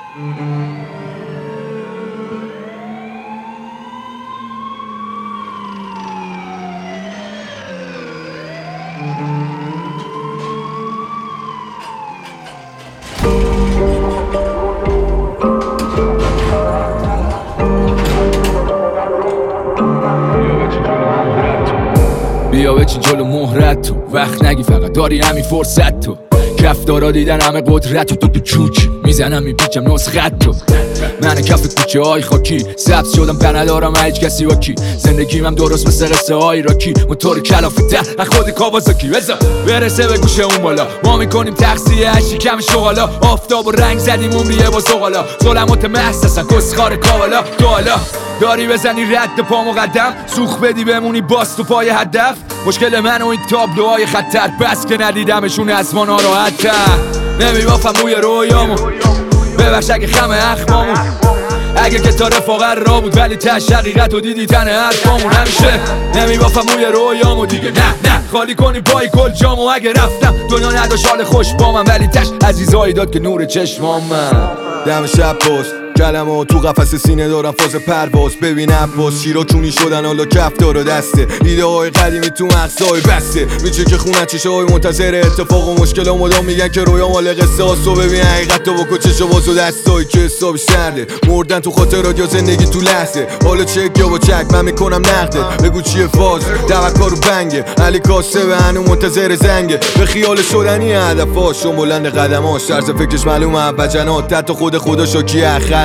بیا بچین جلو مهرت تو، وقت نگی فقط داری همین فرصت تو. کفتارا دیدن همه قدرت تو چوچی میزنم میپیچم نسخت تو. من کف کوچه های خاکی سبز شدم به ندارم هیچ کسی با کی. زندگیم هم درست مثل قصه های راکی، موتور کلافته از خود کاوازاکی. بذار برسه به گوشه اون بالا، ما میکنیم تقصیه هشی کم شغالا. آفتاب و رنگ زدیم عمریه با زغالا، ظلمات محض هستن کسخار کاوالا. تو حالا داری بزنی رد پا مقدم، سوخ بدی بمونی باز تو پای هدف. مشکل من و این تابلوهای خطر، بس که ندیدمشون از ما ناراحت‌تر. نمیبافم موی رویامو، ببخش اگه خم اخمامون، اگه که تا رفاقت را بود ولی تش حقیقت و دیدی تن حرفامون. همیشه نمیبافم موی رویامو دیگه، نه خالی کنی پای کل جامو. اگه رفتم دنیا نداشت حال خوش با من، ولی تش عزیزایی داد که نور چشمام. من دم شب پست کلمه تو قفس سینه دارم فاز پرواز. ببین عباس شیرا کونی شدن حالا کفتار و دسته. ایده های قدیمی تو مغزهای بسته، میچه که خونه چشه های منتظر اتفاق و مشکل مدام میگن که رویا مال قصه هاست. و ببین حقیقت تو بکن چشو باز و دستایی که حسابش سرده. مردن تو خاطرات یا زندگی تو لحظه، حالا چک یا با چک من میکنم نقدت. بگو چیه فاز توکر و بنگه، علی کاسه به هنو منتظر زنگه. به خیال شدنی هدفاش و بلند قدماش، طرز فکرش معلومه ابجنات. حتی خدا شاکی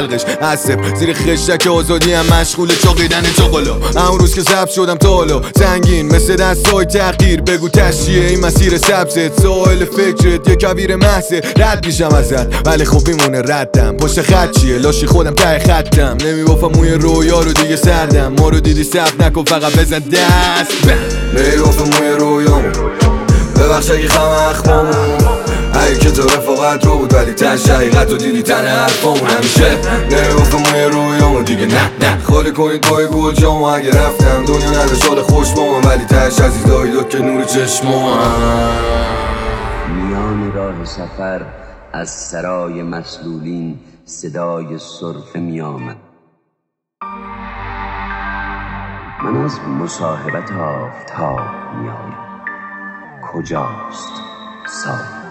عصب زیر خشک آزادی هم مشغول چاقیدن چاقالا. اون روز که ضبط شدم تا حالا سنگین مثل دستای تغییر. بگو تشیه این مسیر سبزت، ساحل فکرت یه کبیر محضه. رد میشم ازت ولی خب میمونه ردم، پشت خط چیه لاشی خودم ته خطم. نمیبافم موی رویا رو دیگه سردم، ما رو دیدی ثبت نکن فقط بزن دست. نمیبافم موی رویامو، ببخش اگه خم اخمامون، اگه که تو رفاقت رو بود ولی تش حقیقت رو دیدی تن حرفامون. همیشه نمیبافم موی رویامو دیگه، نه خالی کنید پای گل جامو. اگه رفتم دنیا نداشت حال خوش با من، ولی تش عزیزایی داد که نور چشمام. میان راه سفر از سرای مسلولین صدای سرفه میآمد. من از مصاحبت آفتاب میآیم، کجاست سایه؟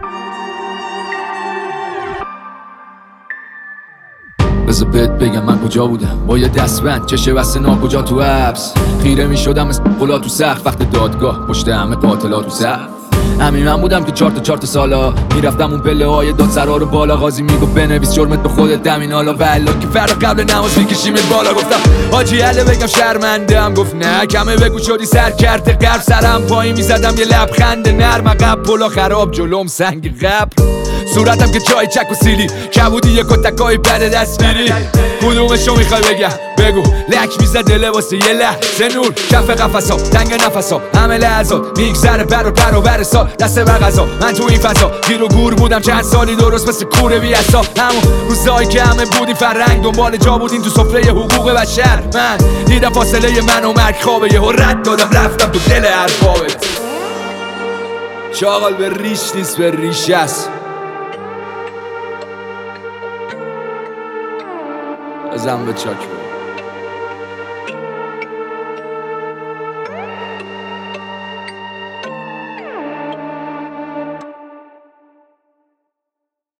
بذار بهت بگم من کجا بودم با یه دستبند چشه بسته ناکجا تو حبس. خیره می شدم مثل قلا تو سقف وقت دادگاه، پشت همه قاتلات تو سقف. همین من بودم که چهار تا سالا میرفتم اون پله های دادسرا رو بالا. قاضی میگفت بنویس جرمت به خودت دمین حالا. والله که فردا قبل نماز میکشیمت بالا. گفتم حاجی عله بگم شرمندم، گفت نه کمه بگو شدی سر کرده قرب. سرم پایین میزدم یه لبخند نرم، عقب پلا خراب جلوم سنگ قبر. صورتم که جای چک و سیلی، کبودی یه کتکای بد دستگیری. کدومشو میخوای بگم بگو، لک میزده لباس یه لحظه نور. کف قفصا تنگ نفسا همه لحظات میگذره برابر سال. دست بر غذا من تو این فضا گیر و گور بودم چند سالی درست مثل کوره بی اصا. همون روزایی که همه بودیم فرنگ دنبال جا بودیم تو سفره حقوق بشر. من دیدم فاصله من و مرگ خوابه، یهو رد دادم رفتم تو دل حرفابت. شاغل به ریش نیست به ریش است. بزن به چاک